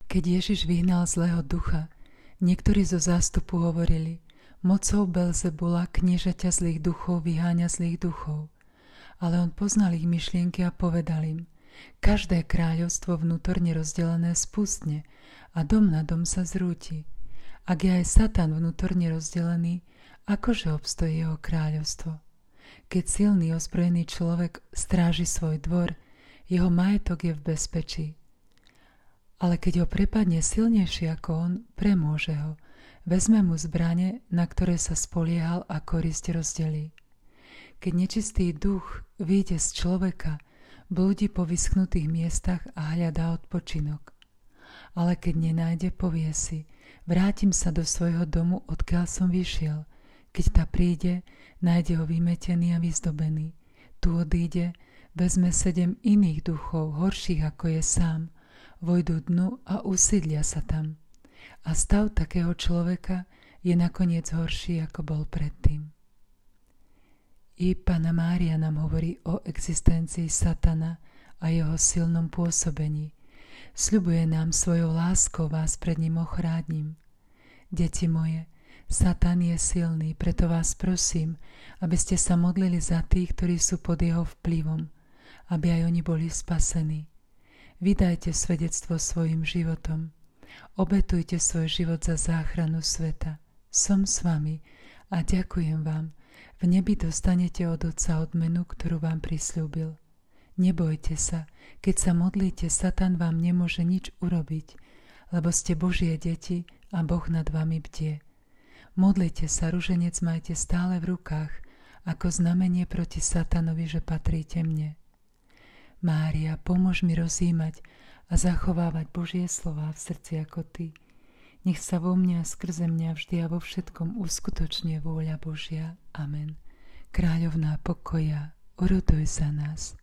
Keď Ježiš vyhnal zlého ducha, niektorí zo zástupu hovorili: mocou Belzebula, kniežaťa zlých duchov, vyháňa zlých duchov. Ale on poznal ich myšlienky a povedal im: každé kráľovstvo vnútorne rozdelené spustne a dom na dom sa zrúti. Ak je aj Satan vnútorne rozdelený, akože obstojí jeho kráľovstvo? Keď silný ozbrojený človek stráži svoj dvor, jeho majetok je v bezpečí. Ale keď ho prepadne silnejší ako on, premôže ho. Vezme mu zbrane, na ktoré sa spoliehal, a korisť rozdelí. Keď nečistý duch vyjde z človeka, blúdi po vyschnutých miestach a hľadá odpočinok. Ale keď nenájde, povie si: vrátim sa do svojho domu, odkiaľ som vyšiel. Keď ta príde, nájde ho vymetený a vyzdobený. Tu odíde, vezme 7 iných duchov, horších ako je sám, vojdu dnu a usídlia sa tam. A stav takého človeka je nakoniec horší, ako bol predtým. I Panna Mária nám hovorí o existencii Satana a jeho silnom pôsobení. Sľubuje nám svojou láskou: vás pred ním ochránim. Deti moje, Satan je silný, preto vás prosím, aby ste sa modlili za tých, ktorí sú pod jeho vplyvom, aby aj oni boli spasení. Vydajte svedectvo svojim životom. Obetujte svoj život za záchranu sveta. Som s vami a ďakujem vám. V nebi dostanete od Otca odmenu, ktorú vám prisľúbil. Nebojte sa, keď sa modlíte, Satan vám nemôže nič urobiť, lebo ste Božie deti a Boh nad vami bdie. Modlite sa, ruženec majte stále v rukách, ako znamenie proti Satanovi, že patríte mne. Mária, pomôž mi rozjímať a zachovávať Božie slová v srdci ako ty. Nech sa vo mne a skrze mňa vždy a vo všetkom uskutočne vôľa Božia. Amen. Kráľovná pokoja, oroduj za nás.